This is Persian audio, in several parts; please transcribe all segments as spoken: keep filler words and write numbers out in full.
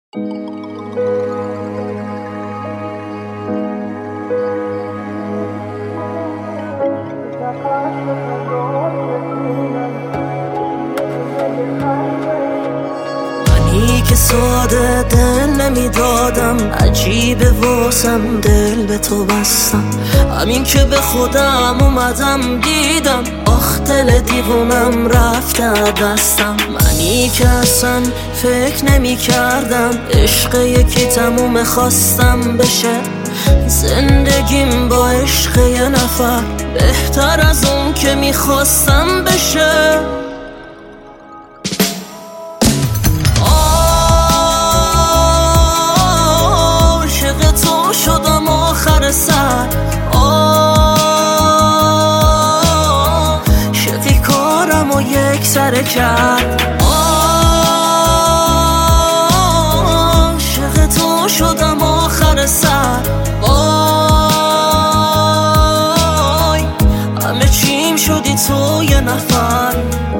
منی که ساده دل نمیدادم، عجیبه واسم دل به تو بستم. همین که به خودم اومدم دیدم آخ دل دیوونم رفته دستم. منی که اصلا فکر نمی کردم عشق یکی تموم خواستم بشه. زندگیم با عشق یه نفر بهتر از اون که میخواستم بشه. عاشق تو شدم آخر سر، عاشقی کارم و یک سره کرد. عاشق تو شدم آخر سر، وای همه چیم شدی تو یه نفر.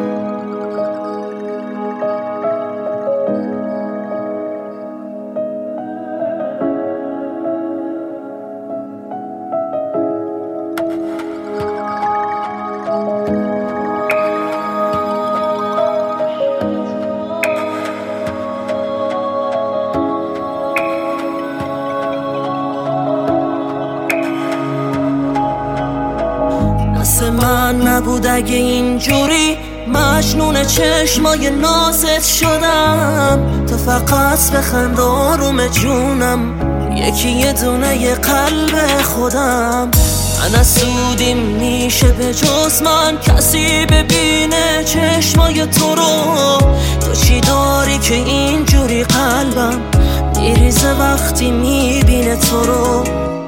من نبود اگه اینجوری مجنون چشمای نازت شدم. تو فقط بخند آروم جونم، یکی یه دونه ی قلب خودم. من از سودیم میشه به جز من کسی ببینه چشمای تو رو؟ تو چی داری که اینجوری قلبم میریزه وقتی میبینه تو رو؟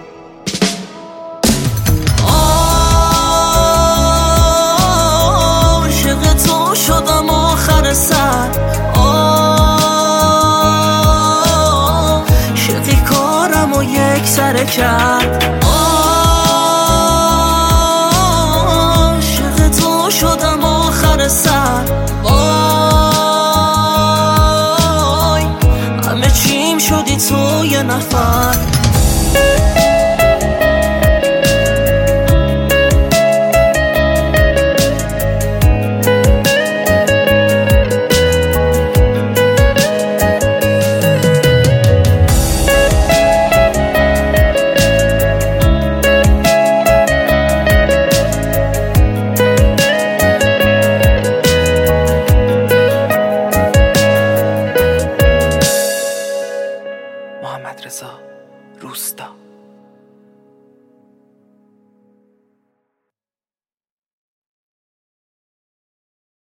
شدم آخر سر، عاشقی کارم و یک سره کرد. عاشق تو شدم آخر سر، وای همه چیم شدی تو یه نفر. محمد رضا روستا.